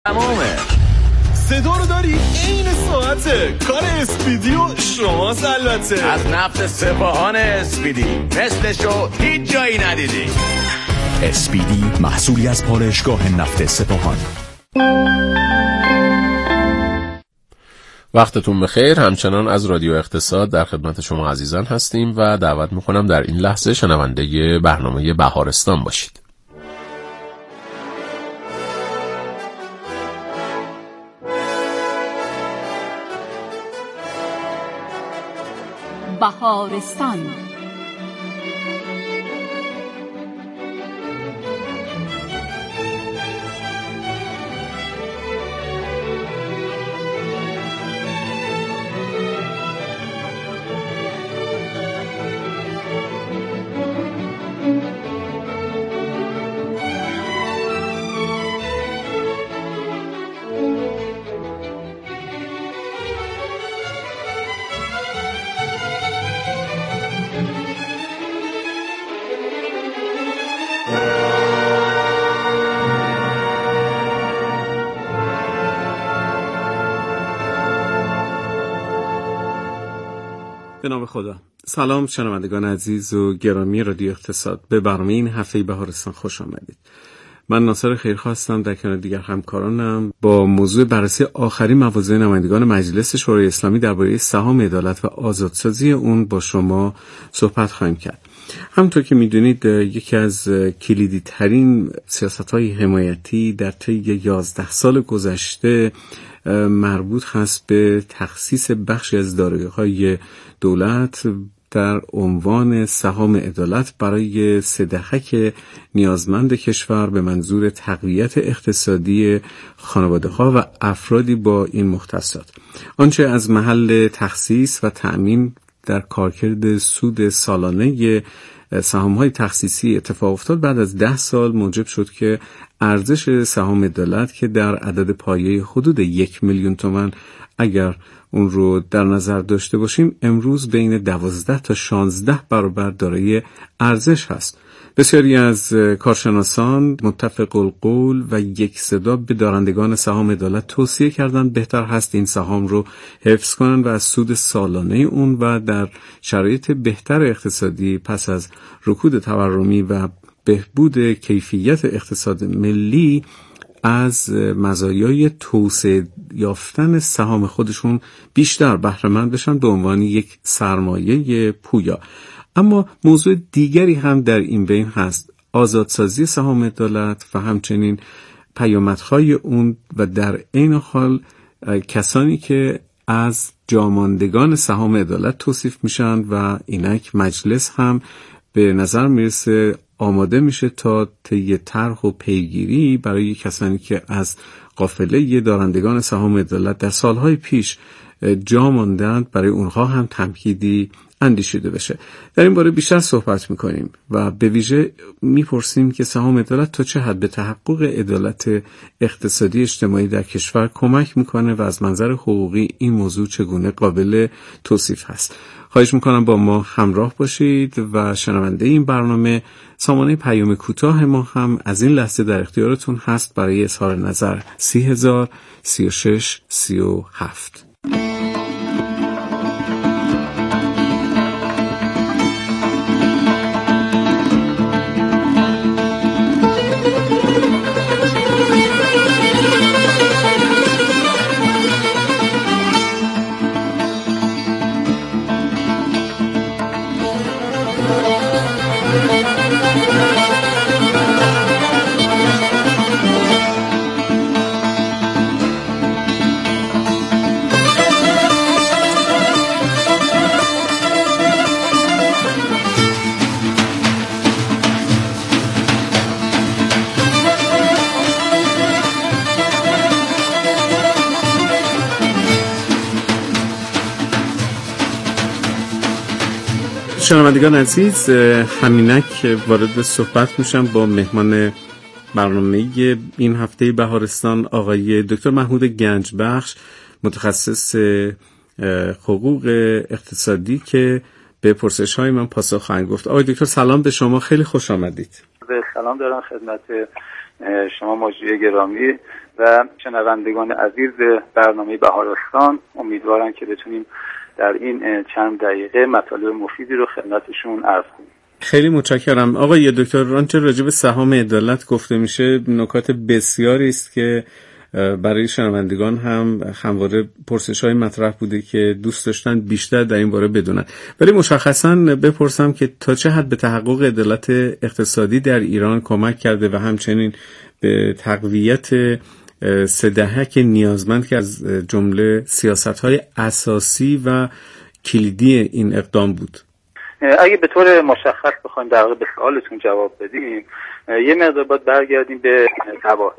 تمامه. صدا رو داری؟ این ساعته کار اسپیدی و شماست البته. از نفت سپاهان اسپیدی مثلشو هیچ جایی ندیدی. اسپیدی محصولی از پالایشگاه نفت سپاهان. وقتتون بخیر. همچنان از رادیو اقتصاد در خدمت شما عزیزان هستیم و دعوت میکنم در این لحظه شنونده برنامه بهارستان باشید. بهارستان به نام خدا. سلام شنوندگان عزیز و گرامی رادیو اقتصاد، به برنامه این هفته بهارستان خوش آمدید. من ناصر خیرخواه هستم، در کنار دیگر همکارانم با موضوع بررسی آخرین مواضع نمایندگان مجلس شورای اسلامی درباره سهام عدالت و آزادسازی اون با شما صحبت خواهیم کرد. همونطور که میدونید یکی از کلیدی ترین سیاست‌های حمایتی در طی 11 سال گذشته مربوط هست به تخصیص بخشی از دارایی‌های دولت در عنوان سهام عدالت برای 3 دهک نیازمند کشور به منظور تقویت اقتصادی خانواده‌ها و افرادی با این مختصات. آنچه از محل تخصیص و تأمین در کارکرد سود سالانه سهام‌های تخصیصی اتفاق افتاد بعد از 10 سال موجب شد که ارزش سهام عدالت که در عدد پایه حدود 1 میلیون تومان اگر اون رو در نظر داشته باشیم امروز بین 12 تا 16 برابر دارای ارزش هست. بسیاری از کارشناسان متفق القول و یک صدا به دارندگان سهام عدالت توصیه کردند بهتر هست این سهام رو حفظ کنند و از سود سالانه اون و در شرایط بهتر اقتصادی پس از رکود تورمی و بهبود کیفیت اقتصاد ملی از مزایای توسعه یافتن سهام خودشون بیشتر بهره مند بشن به عنوان یک سرمایه پویا. اما موضوع دیگری هم در این بین هست، آزادسازی سهام عدالت و همچنین پیامدهای اون و در عین حال کسانی که از جاماندگان سهام عدالت توصیف میشن و اینک مجلس هم به نظر میرسه آماده میشه تا طی طرح و پیگیری برای کسانی که از قافله دارندگان سهام عدالت در سالهای پیش جا ماندند برای اونها هم تمهیدی اندیشیده بشه. در این باره بیشتر صحبت میکنیم و به ویژه میپرسیم که سهام عدالت تا چه حد به تحقق عدالت اقتصادی اجتماعی در کشور کمک میکنه و از منظر حقوقی این موضوع چگونه قابل توصیف هست. خواهش میکنم با ما همراه باشید و شنونده این برنامه سامانه پیام کوتاه ما هم از این لحظه در اختیارتون هست برای اظهار نظر 30,000 36 37. شنوندگان عزیز، همینک وارد صحبت میشم با مهمان برنامه این هفته بهارستان آقای دکتر محمود گنجبخش، متخصص حقوق اقتصادی که به پرسش‌های من پاسخ خواهند گفت. آقای دکتر سلام به شما، خیلی خوش آمدید. سلام دارم خدمت شما مجری گرامی و شنوندگان عزیز برنامه بهارستان. امیدوارم که بتونیم در این چند دقیقه مطالب مفیدی رو خدمتشون عرض کنیم. خیلی متشکرم. آقای دکتر، آنچه راجع به سهام عدالت گفته میشه نکات بسیاری است که برای شنوندگان هم همواره پرسش‌های مطرح بوده که دوست داشتن بیشتر در این باره بدونن. ولی مشخصاً بپرسم که تا چه حد به تحقق عدالت اقتصادی در ایران کمک کرده و همچنین به تقویت سه دهک نیازمند که از جمله سیاست‌های اساسی و کلیدی این اقدام بود. اگه به طور مشخص بخوایم در واقع به سوالتون جواب بدیم، یه مقدار باید برگردیم به مباحث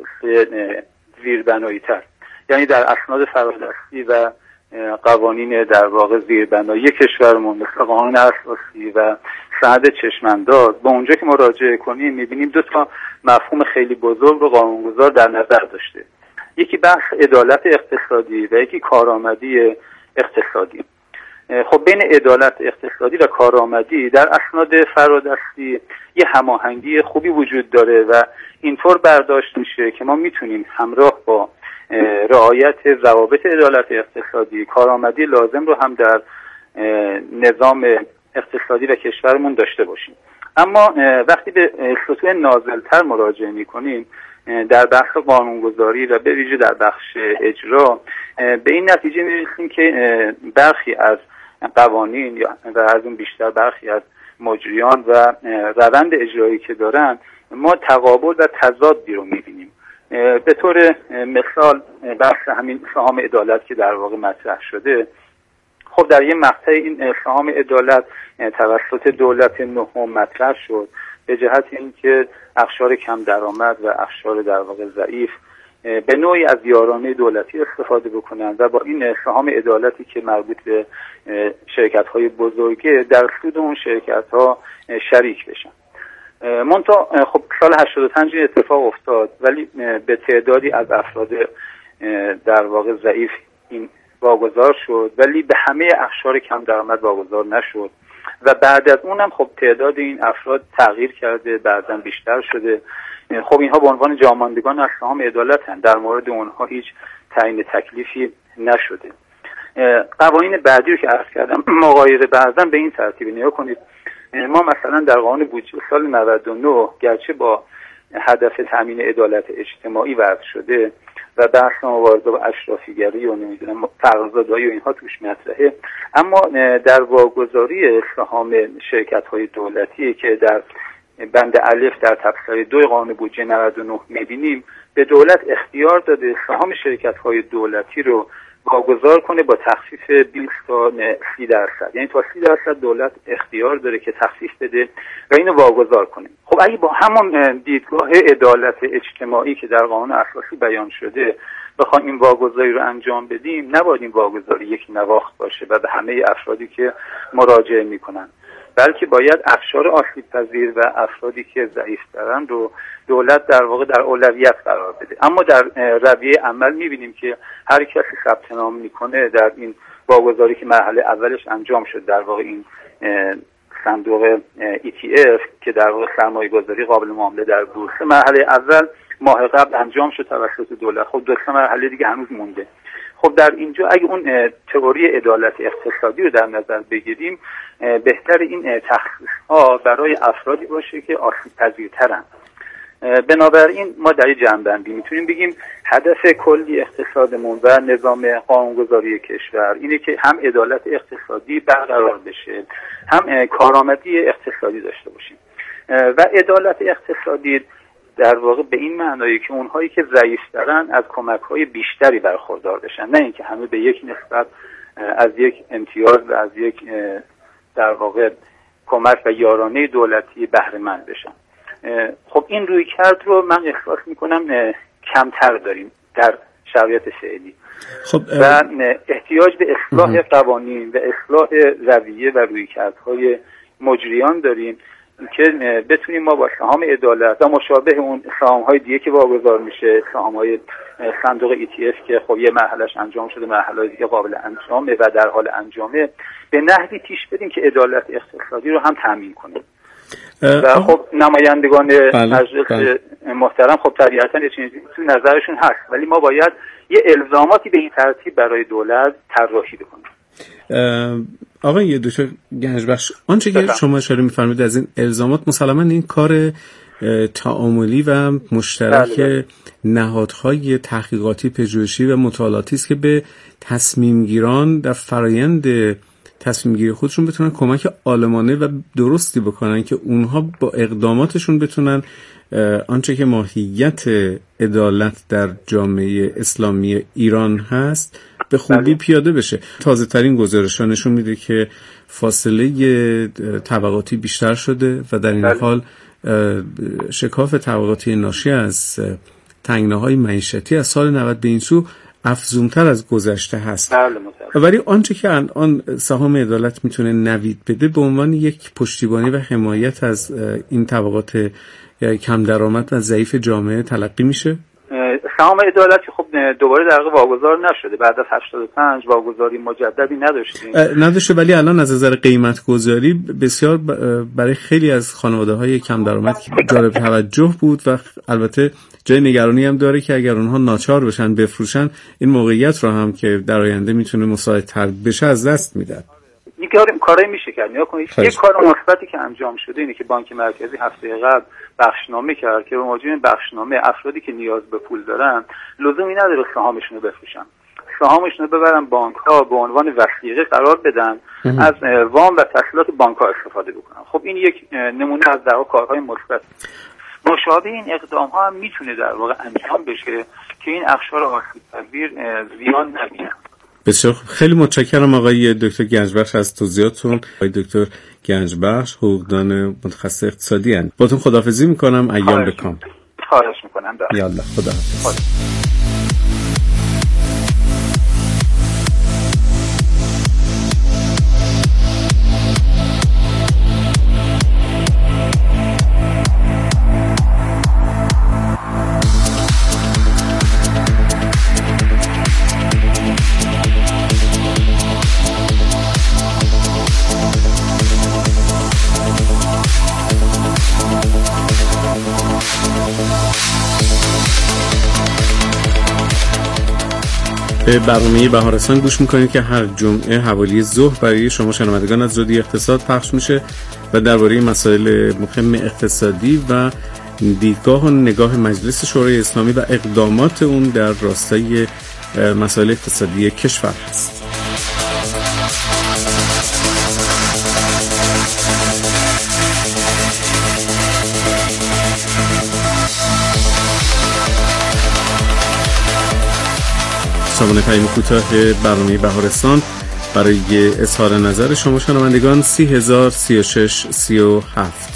زیربنایی تر، یعنی در اسناد فرادستی و قوانین در واقع زیربنایی کشورمون مثل قانون اساسی و سند چشمانداز، با اونجا که مراجعه کنیم میبینیم دو تا مفهوم خیلی بزرگ رو قانونگذار در نظر داشته. یکی بحث عدالت اقتصادی و یکی کارآمدی اقتصادی. خب بین عدالت اقتصادی و کارآمدی در اسناد فرادستی یه هماهنگی خوبی وجود داره و اینطور برداشت میشه که ما میتونیم همراه با رعایت ضوابط عدالت اقتصادی کارآمدی لازم رو هم در نظام اقتصادی و کشورمون داشته باشیم. اما وقتی به سطوح نازلتر مراجعه میکنیم در بخش قانونگذاری و به ویژه در بخش اجرا، به این نتیجه میرسیم که برخی از قوانین و از اون بیشتر برخی از مجریان و روند اجرایی که دارن ما تقابل و تضادی رو میبینیم. به طور مثال بحث همین سهام عدالت که در واقع مطرح شده، خب در یه مقطع این سهام عدالت توسط دولت نهم مطرح شد به جهت اینکه اقشار کم درآمد و اقشار در واقع ضعیف به نوعی از یارانه دولتی استفاده بکنن و با این سهام عدالتی که مربوط به شرکت‌های بزرگه در سود اون شرکت‌ها شریک بشن. منتها خب سال 85 این اتفاق افتاد، ولی به تعدادی از افراد در واقع ضعیف این واگذار شد، ولی به همه اقشار کم درآمد واگذار نشد و بعد از اونم خب تعداد این افراد تغییر کرده، بعداً بیشتر شده. خب اینها به عنوان جاماندگان از سهام عدالت هستند، در مورد اونها هیچ تعیین تکلیفی نشده. قوانین بعدی رو که عرض کردم مغایر بعضاً به این ترتیب نگاه کنید. ما مثلا در قانون بودجه سال 99 گرچه با هدف تامین عدالت اجتماعی وضع شده و بحث مبارزه با اشرافیگری و نمیدونم تقاضادایی و اینها توش مطرحه، اما در واگذاری سهام شرکت‌های دولتی که در بند الف در تبصره 2 قانون بودجه 99 می‌بینیم، به دولت اختیار داده سهام شرکت‌های دولتی رو واگذار کنه با تخفیف 20 تا 30%، یعنی تا 30% دولت اختیار داره که تخفیف بده و اینو واگذار کنه. خب اگه با همون دیدگاه عدالت اجتماعی که در قانون اساسی بیان شده بخوایم این واگذاری رو انجام بدیم، نباید این واگذاری یک نواخت باشه و به همه افرادی که مراجعه میکنن، بلکه باید اقشار آسیب پذیر و افرادی که ضعیف‌ترن رو دولت در واقع در اولویت قرار بده. اما در رویه عمل می‌بینیم که هر کسی ثبت نام می‌کنه در این واگذاری که مرحله اولش انجام شد، در واقع این صندوق ETF که در واقع سرمایه‌گذاری قابل معامله در بورس، مرحله اول ماه قبل انجام شد توسط دولت. خب 2 مرحله دیگه هنوز مونده. خب در اینجا اگه اون تئوری عدالت اقتصادی رو در نظر بگیریم، بهتر این تخصیص‌ها برای افرادی باشه که آسیب پذیرترن. بنابراین ما در این جنبندی میتونیم بگیم هدف کلی اقتصادمون و نظام قانونگذاری کشور اینه که هم عدالت اقتصادی برقرار بشه، هم کارآمدی اقتصادی داشته باشیم. و عدالت اقتصادی در واقع به این معنایی که اونهایی که ضعیف‌ترن از کمک‌های بیشتری برخوردار بشن، نه اینکه همه به یک نسبت از یک امتیاز و از یک در واقع کمک و یارانه دولتی بهره مند بشن. خب این رویکرد رو من احساس میکنم کمتر داریم در شرایط فعلی. خب و احتیاج به اصلاح قوانین و اصلاح رویه و رویکردهای مجریان داریم که بتونیم ما با سهام عدالت و مشابه اون سهام‌های دیگه که واگذار میشه، سهام‌های صندوق ETF که خب یه مرحلهش انجام شده، مرحله دیگه قابل انجامه و در حال انجامه، به نحوی پیش بریم که عدالت اقتصادی رو هم تامین کنیم. و خب نمایندگان مجلس محترم خب طبیعتاً یه چیزی تو نظرشون هست، ولی ما باید یه الزاماتی به این ترتیب برای دولت طراحی بکنیم. آقای دکتر گنجبخش، آنچه که شما اشاره می‌فرمایید از این الزامات مسلماً این کار تعاملی و مشترک نهادهای تحقیقاتی پژوهشی و مطالعاتی است که به تصمیم گیران در فرایند تصمیم گیری خودشون بتونن کمک عالمانه و درستی بکنن که اونها با اقداماتشون بتونن آنچه که ماهیت عدالت در جامعه اسلامی ایران هست به خوبی پیاده بشه. تازه ترین گزارش‌ها نشون میده که فاصله طبقاتی بیشتر شده و در این حال شکاف طبقاتی ناشی از تنگناهای معیشتی از سال 90 به این سو افزونتر از گذشته هست. ولی آنچه که الان سهام عدالت میتونه نوید بده به عنوان یک پشتیبانی و حمایت از این طبقات کم درآمد و ضعیف جامعه تلقی میشه. سهام عدالت خب دوباره در واقع واگذار نشده، بعد از 85 واگذاری مجددی نداشته، ولی الان از نظر قیمت گذاری بسیار برای خیلی از خانواده‌های کم درآمد جالب توجه بود و البته جای نگرانی هم داره که اگر اونها ناچار بشن بفروشن این موقعیت رو هم که در آینده میتونه مساعدتر بشه از دست میدن. این کاری میشه کرد. نیا کنید یک کار مثبتی که انجام شده اینه که بانک مرکزی هفته قبل بخشنامه کرد که به موجب این بخشنامه افرادی که نیاز به پول دارن لزومی نداره سهامشون رو بفروشن، سهامشون رو ببرن بانک ها به عنوان وثیقه قرار بدن، از وام و تسهیلات بانک ها استفاده بکنن. خب این یک نمونه از در واقع کارهای مثبت. مشابه این اقدام ها هم میتونه در واقع انجام بشه که این اقشار آسیب پذیر زیان نبینن. بسیار خیلی متشکرم آقای دکتر گنجبخش از توضیحاتتون. آقای دکتر گنجبخش حقوقدان متخصص اقتصادی هستند. باتون خداحافظی میکنم. ایام بکام. خواهش میکنم. یالا خداحافظ. به برنامه بهارستان گوش میکنید که هر جمعه حوالی ظهر برای شما شنوندگان از رادیو اقتصاد پخش میشه و درباره مسائل مهم اقتصادی و دیدگاه و نگاه مجلس شورای اسلامی و اقدامات اون در راستای مسائل اقتصادی کشور هست. سامانه پیام کوتاه برنامه بهارستان برای اظهار نظر شما شنوندگان 30,036 37.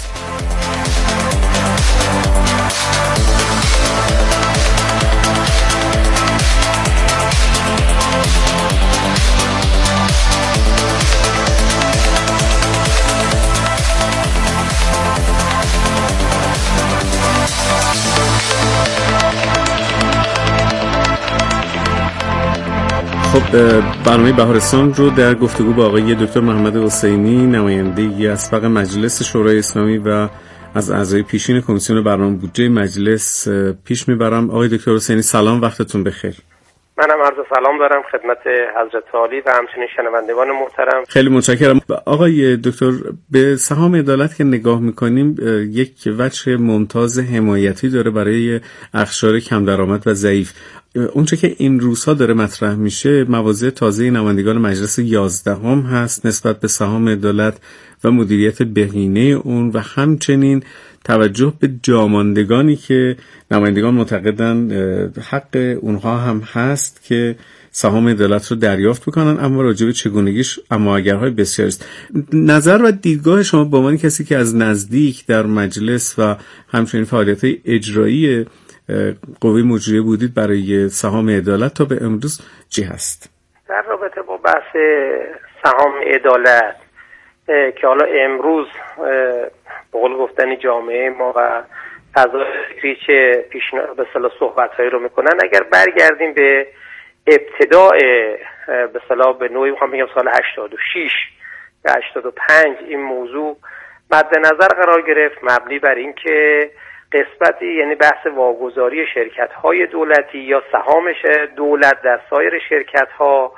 برنامه بهارستان رو در گفتگو با آقای دکتر محمد حسینی نماینده اسبق مجلس شورای اسلامی و از اعضای پیشین کمیسیون برنامه بودجه مجلس پیش میبرم. آقای دکتر حسینی سلام، وقتتون بخیر. منم عرض سلام دارم خدمت حضرت عالی و همچنین شنوندگان محترم. خیلی متشکرم. آقای دکتر به سهام عدالت که نگاه میکنیم یک وجه ممتاز حمایتی داره برای اقشار کم درآمد و ضعیف. اونچه که این روزها داره مطرح میشه مواضع تازه نمایندگان مجلس 11 هست نسبت به سهام عدالت و مدیریت بهینه اون و همچنین توجه به جاماندگانی که نمایندگان معتقدن حق اونها هم هست که سهام عدالت رو دریافت بکنن، اما راجع به چگونگیش اما اگرهای بسیار است. نظر و دیدگاه شما به عنوان کسی که از نزدیک در مجلس و همچنین فعالیت‌های اجرایی قوه مجریه بودید برای سهام عدالت تا به امروز چی هست؟ در رابطه با بحث سهام عدالت که حالا امروز به قول گفتن جامعه ما و فضای فکری که پیشنهاد به اصطلاح صحبت‌هایی رو میکنن، اگر برگردیم به ابتداء به اصطلاح به نوعی میخوام بگم سال 86 یا 85 این موضوع مد نظر قرار گرفت، مبنی بر اینکه قسمتی یعنی بحث واگذاری شرکت‌های دولتی یا سهام دولت در سایر شرکت‌ها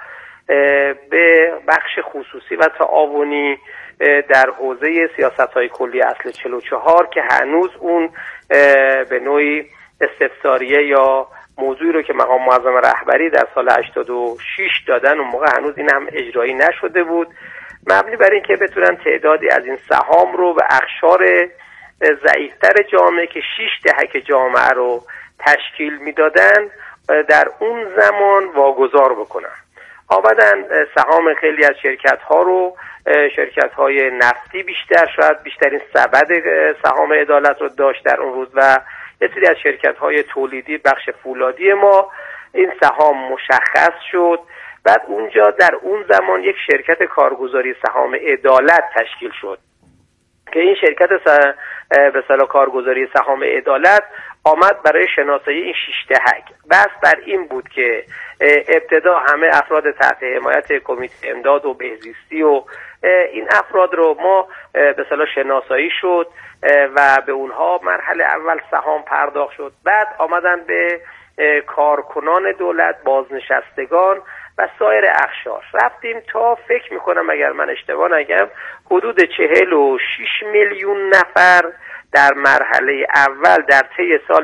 به بخش خصوصی و تعاونی در حوزه سیاست‌های کلی اصل 44 که هنوز اون به نوعی استفساریه یا موضوعی رو که مقام معظم رهبری در سال 86 دادن، اون موقع هنوز این هم اجرایی نشده بود، مبنی بر این که بتونن تعدادی از این سهام رو به اقشار ضعیفتر جامعه که 6 دهک جامعه رو تشکیل میدادن در اون زمان واگذار بکنن. آمدن سهام خیلی از شرکت‌ها رو، شرکت‌های نفتی بیشترین سبد سهام عدالت رو داشت در اون روز و یه سری از شرکت‌های تولیدی بخش فولادی ما، این سهام مشخص شد. بعد اونجا در اون زمان یک شرکت کارگزاری سهام عدالت تشکیل شد که این شرکت به اصطلاح کارگزاری سهام عدالت آمد برای شناسایی این 6 دهک. بحث بر این بود که ابتدا همه افراد تحت حمایت کمیته امداد و بهزیستی و این افراد رو ما به اصطلاح شناسایی شد و به اونها مرحله اول سهام پرداخت شد. بعد آمدن به کارکنان دولت، بازنشستگان و سایر اقشار رفتیم تا فکر میکنم اگر من اشتباه نگم حدود 46 میلیون نفر در مرحله اول در طی سال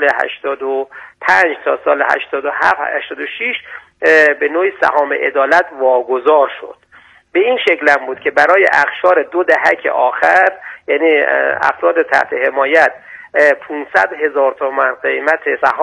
85 تا سال 87 86 به نوعی سهام عدالت واگذار شد. به این شکل هم بود که برای اقشار 2 دهک آخر، یعنی افراد تحت حمایت، 500,000 تومان قیمت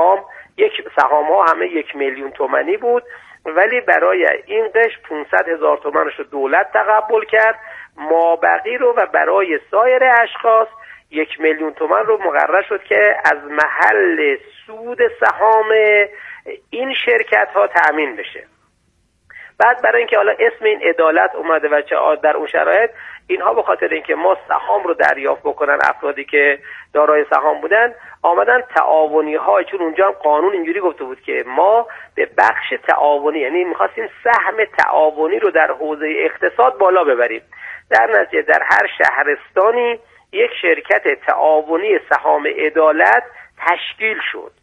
سهام ها همه 1 میلیون تومانی بود، ولی برای این قش 500,000 تومانش رو دولت تقبل کرد، مابقی رو و برای سایر اشخاص 1 میلیون تومان رو مقرر شد که از محل سود سهام این شرکت ها تأمین بشه. بعد برای اینکه حالا اسم این عدالت اومده و چه در اون شرایط اینها به خاطر اینکه ما سهام رو دریافت بکنن افرادی که دارای سهام بودن، آمدن تعاونی ها، چون اونجا هم قانون اینجوری گفته بود که ما به بخش تعاونی، یعنی می‌خواستیم سهم تعاونی رو در حوزه اقتصاد بالا ببریم. در نتیجه در هر شهرستانی یک شرکت تعاونی سهام عدالت تشکیل شد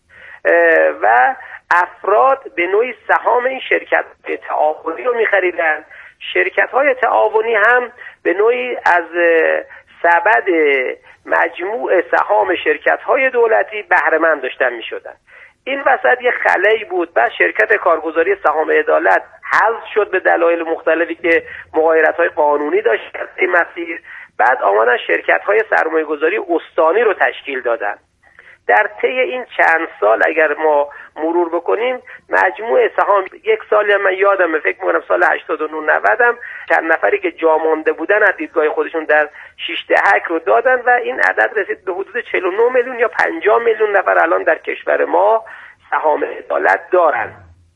و افراد به نوعی سهام این شرکت تعاونی رو می‌خریدن. شرکت‌های تعاونی هم به نوعی از سبد مجموع سهام شرکت‌های دولتی بهره مند داشتن می‌شدن. این وسط یه خلایی بود. بعد شرکت کارگزاری سهام عدالت حذف شد به دلایل مختلفی که مغایرت‌های قانونی داشت در این مسیر. بعد آمدن شرکت‌های سرمایه‌گذاری استانی رو تشکیل دادن. در طی این چند سال اگر ما مرور بکنیم مجموع سهام، یک سالی من یادمه فکر می‌کنم سال 89 90 چند نفری که جا مانده بودن از دیدگاه خودشون در 6 دهک رو دادن و این عدد رسید به حدود 49 میلیون یا 50 میلیون نفر الان در کشور ما سهام عدالت دارن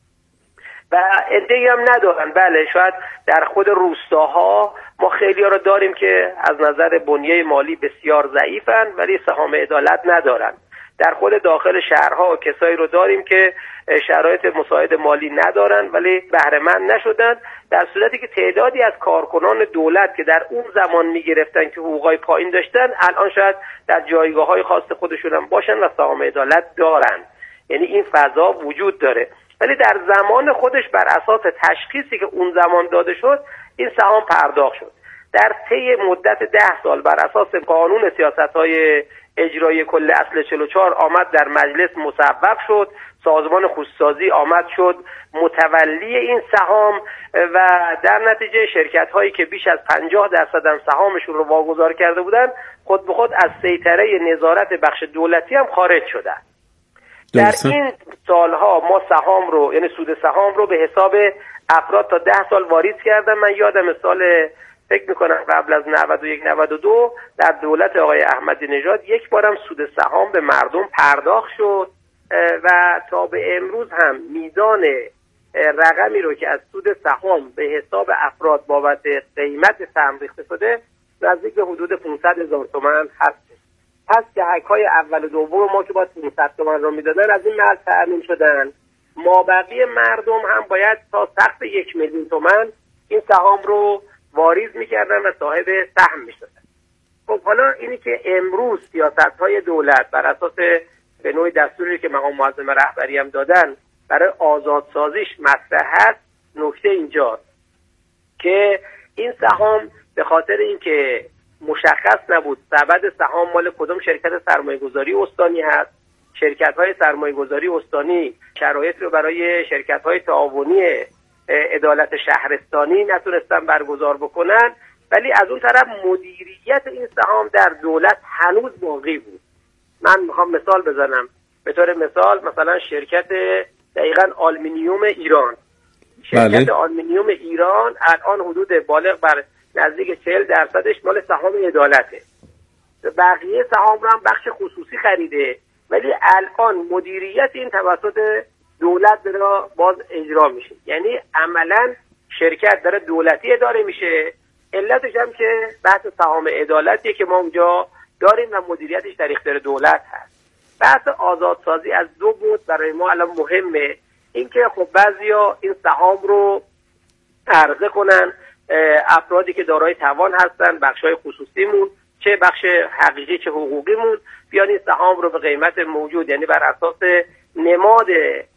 و عده‌ای هم ندارن. بله شاید در خود روستاها ما خیلی‌ها رو داریم که از نظر بنیه مالی بسیار ضعیفن ولی سهام عدالت ندارن. در خود داخل شهرها کسایی رو داریم که شرایط مساعد مالی ندارن ولی بهره مند نشدن، در صورتی که تعدادی از کارکنان دولت که در اون زمان میگرفتن که حقوقای پایین داشتن الان شاید در جایگاه‌های خاص خودشون هم باشن و سهام عدالت دارن. یعنی این فضا وجود داره، ولی در زمان خودش بر اساس تشخیصی که اون زمان داده شد این سهام پرداخت شد. در طی مدت 10 سال بر اساس قانون سیاست‌های اجرایی کل اصل 44 آمد در مجلس مصوب شد، سازمان خصوصی آمد شد متولی این سهام و در نتیجه شرکت هایی که بیش از 50% هم سهامشون رو واگذار کرده بودن خود به خود از سیطره نظارت بخش دولتی هم خارج شدن. در این سالها ما سهام رو، یعنی سود سهام رو به حساب افراد تا 10 سال واریز کردم. من یادم سال فکر میکنم قبل از 91-92 در دولت آقای احمدی نژاد یک بارم سود سهام به مردم پرداخت شد و تا به امروز هم میزان رقمی رو که از سود سهام به حساب افراد بابت قیمت سهم ریخته شده نزدیک به حدود 500,000 تومان هست. پس دهک‌های اول و دوم ما که باید 500 تومان رو میدادن از این مرز تأمین شدن، مابقی مردم هم باید تا سقف 1 میلیون تومان این سهام رو واریز میکردن و صاحب سهم میشدن. خب حالا اینی که امروز سیاست‌های دولت بر اساس به نوعی دستوری که مقام معظم رهبری هم دادن برای آزادسازیش مطرح هست، نکته اینجاست که این سهام به خاطر اینکه مشخص نبود سبد سهام مال کدوم شرکت سرمایه‌گذاری استانی هست، شرکت‌های سرمایه‌گذاری استانی شرایط رو برای شرکت‌های تعاونی عدالت شهرستانی نتونستن برگزار بکنن، ولی از اون طرف مدیریت این سهام در دولت هنوز باقی بود. من میخوام مثال بزنم. به طور مثال مثلا شرکت دقیقاً آلومینیوم ایران، شرکت آلومینیوم ایران الان حدود بالغ بر نزدیک 40% مال سهام عدالته. بقیه سهام رو هم بخش خصوصی خریده، ولی الان مدیریت این توسط دولت داره باز اجرا میشه. یعنی عملاً شرکت داره دولتی اداره میشه. علتش هم که بحث سهام عدالتیه که ما اونجا داریم و مدیریتش در اختیار دولت هست. بحث آزادسازی از دو بود برای ما الان مهمه. اینکه خب بعضیا این سهام رو عرضه کنن، افرادی که دارای توان هستن، بخشای خصوصیمون، چه بخش حقیقی چه حقوقیمون، بیان این سهام رو به قیمت موجود، یعنی بر اساس نماد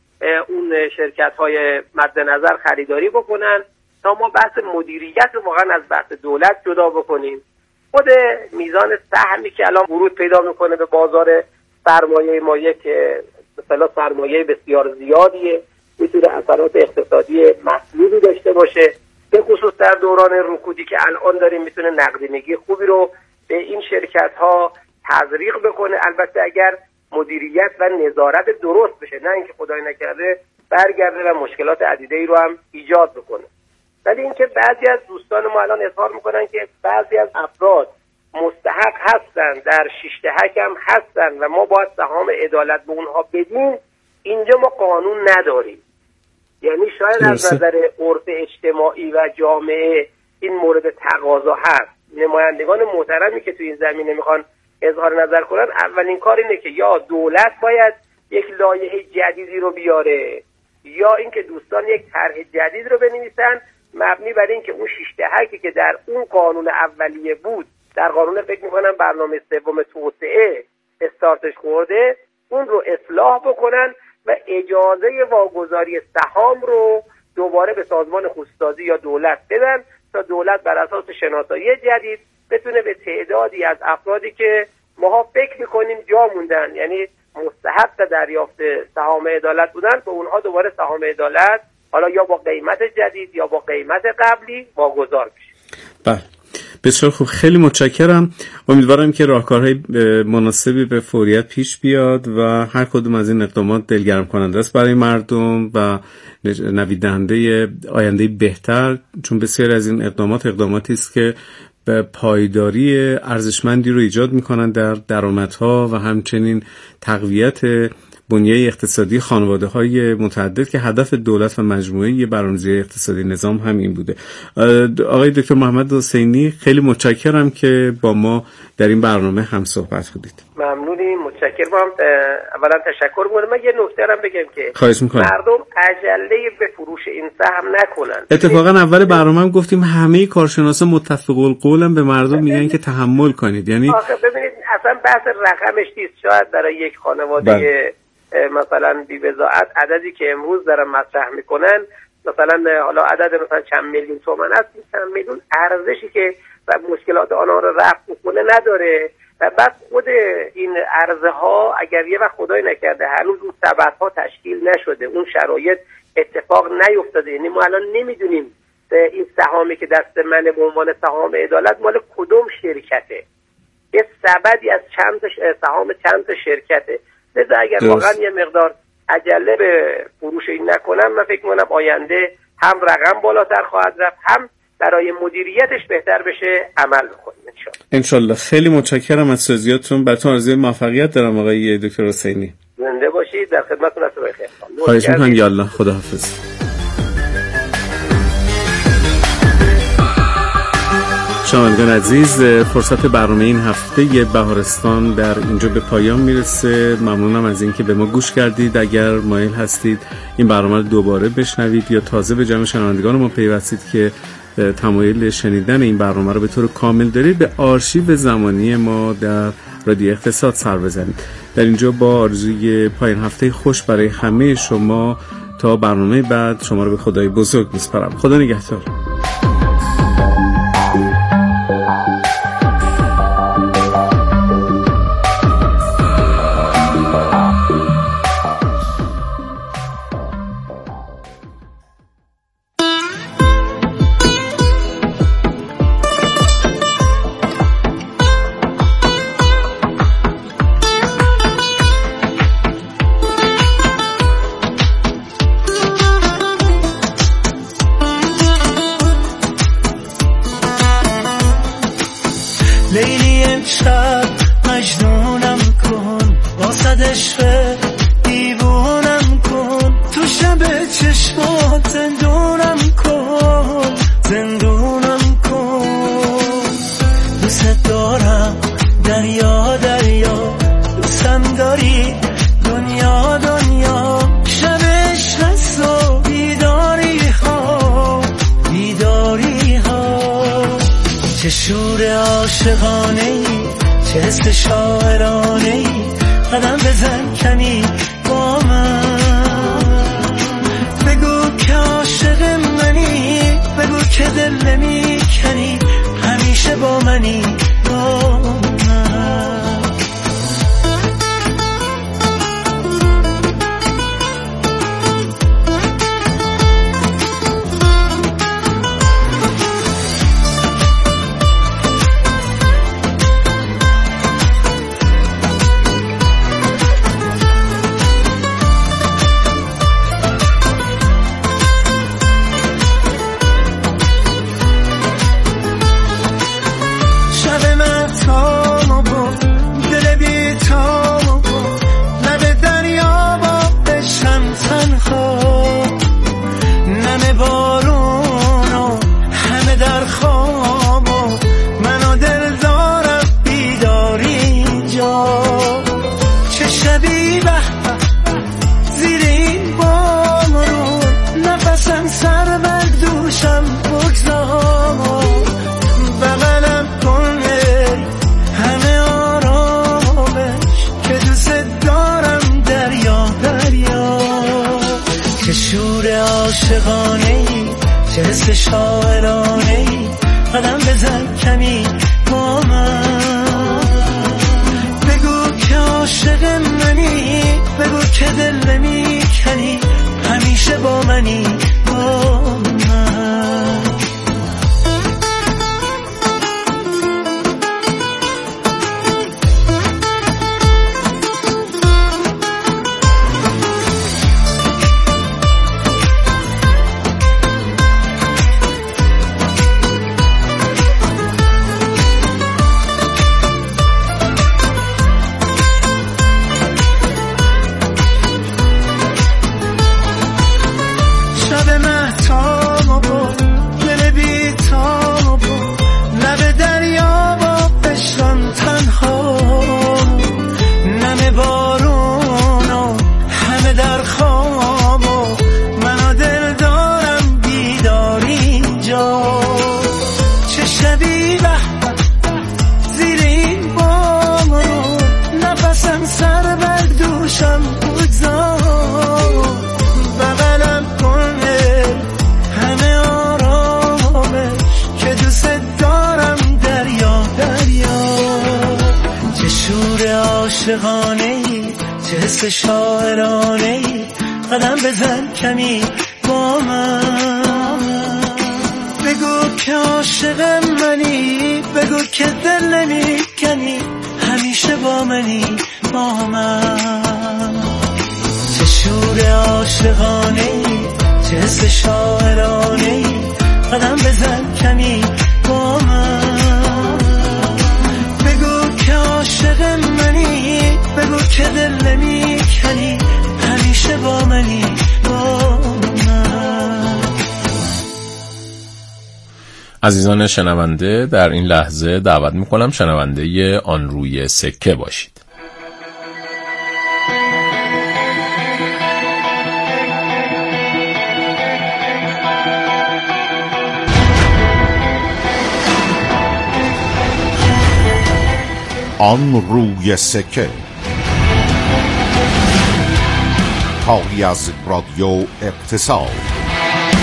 اون شرکت‌های مد نظر خریداری بکنن تا ما بحث مدیریت رو واقعا از بحث دولت جدا بکنیم. خود میزان سهمی که الان ورود پیدا میکنه به بازار سرمایه ما یک مثلا سرمایه بسیار زیادیه، میتونه اثرات اقتصادی محدودی داشته باشه، به خصوص در دوران رکودی که الان داریم میتونه نقدینگی خوبی رو به این شرکت ها تزریق بکنه، البته اگر مدیریت و نظارت درست بشه، نه اینکه خدای نکرده برگرده و مشکلات عدیده‌ای رو هم ایجاد بکنه. ولی اینکه بعضی از دوستان ما الان اظهار میکنن که بعضی از افراد مستحق هستن، در شش دهک هم هستن و ما باید سهام عدالت به اونها بدیم، اینجا ما قانون نداریم. یعنی شاید از نظر عرف اجتماعی و جامعه این مورد تقاضا هست. نمایندگان محترمی که تو این زمینه میخوان اظهار نظر کنن، اولین کار اینه که یا دولت باید یک لایحه جدیدی رو بیاره، یا اینکه دوستان یک طرح جدید رو بنویسن مبنی بر اینکه اون شش دهکی که در اون قانون اولیه بود، در قانون فکر میکنم برنامه سوم توسعه استارتش خورده، اون رو اصلاح بکنن و اجازه واگذاری سهام رو دوباره به سازمان خصوصی یا دولت بدن تا دولت بر اساس شناسایی جدید بتونه به تعدادی از افرادی که ما فکر میکنیم جا موندن، یعنی مستحق دریافت سهام عدالت بودن، به اونها دوباره سهام عدالت حالا یا با قیمت جدید یا با قیمت قبلی واگذار بشه. بله، بسیار خوب، خیلی متشکرم. امیدوارم که راهکارهای مناسبی به فوریت پیش بیاد و هر کدوم از این اقدامات دلگرم کننده است برای مردم و نوید دهنده آینده بهتر، چون بسیار از این اقداماتی است که به پایداری ارزشمندی رو ایجاد میکنن در درآمدها و همچنین تقویت بنیه اقتصادی خانواده‌های متعدد که هدف دولت و مجموعه برنامه‌ریزی اقتصادی نظام هم این بوده. آقای دکتر محمد حسینی، خیلی متشکرم که با ما در این برنامه هم صحبت بودید. ممنونیم، متشکرم. اولا تشکر می‌کنم. من یه نکته هم بگم که مردم عجله به فروش این سهم نکنن. اتفاقا اول برنامه هم گفتیم همه کارشناسا متفق القولن به مردم میگن که تحمل کنید. یعنی آخه ببینید اصلا بحث رقمش نیست. شاید برای یک خانواده مثلا بی بضاعت عددی که امروز دارن مطرح میکنن، مثلا حالا عدد مثلا چند میلیون تومان است، چند میلیون ارزشی که و مشکلات آنها رو رفع کنه نداره. و بعد خود این ارزه ها اگر یه وقت خدای نکرده هنوز اون سبد ها تشکیل نشده، اون شرایط اتفاق نیفتاده، یعنی ما الان نمیدونیم این سهامی که دست منه به عنوان سهام عدالت مال کدوم شرکته، یه سبدی از سهام چند تا شرکته. لذا اگر واقعا یه مقدار عجله به فروش این نکنم، من فکر می‌کنم آینده هم رقم بالاتر خواهد رفت، هم برای مدیریتش بهتر بشه عمل بکنیم انشالله. خیلی متشکرم از توضیحاتتون. براتون آرزوی موفقیت دارم آقای دکتر حسینی. زنده باشید، در خدمتتون هستم. خواهش می‌کنم. یالله، خداحافظ. شنوندگان عزیز، فرصت برنامه این هفته بهارستان در اینجا به پایان میرسه. ممنونم از اینکه به ما گوش کردید. اگر مایل هستید این برنامه رو دوباره بشنوید یا تازه به جمع شنوندگان ما پیوستید که تمایل شنیدن این برنامه رو به طور کامل دارید، به آرشیو زمانی ما در رادیو اقتصاد سر بزنید. در اینجا با آرزوی پایان هفته خوش برای همه شما تا برنامه بعد شما رو به خدای بزرگ میسپارم. خدا نگهدار. لیلی امشب مجنونم کن، واسد عشق دیوونم کن، تو شب چشمات زندونم کن، زندونم کن. دوست دارم دریا دریا، دوستم داری دنیا دنیا، شبش هست و بیداری ها بیداری ها. چه شور عاشقانه ای، چه حس شاعرانه ای، قدم بزن کمی با من. بگو که عاشق منی، بگو که دل نمی کنی، همیشه با منی با من. چه حس شاعرانه ای، قدم بزن کمی با من. بگو که عاشق منی، بگو که دل نمی کنی، همیشه با منی با من. چه حس شاعرانه ای، قدم بزن کمی با من. بگو که عاشق منی، بگو که دل نمی کنی، همیشه با منی با من. چه شور عاشقانه ای، چه حس شاعرانه ای، قدم بزن کمی با من. بگو که عاشق منی، بگو که دل نمی کنی، همیشه با منی با من. عزیزان شنونده، در این لحظه دعوت میکنم شنونده آن روی سکه باشید. آن روی سکه. کاری از رادیو اقتصاد.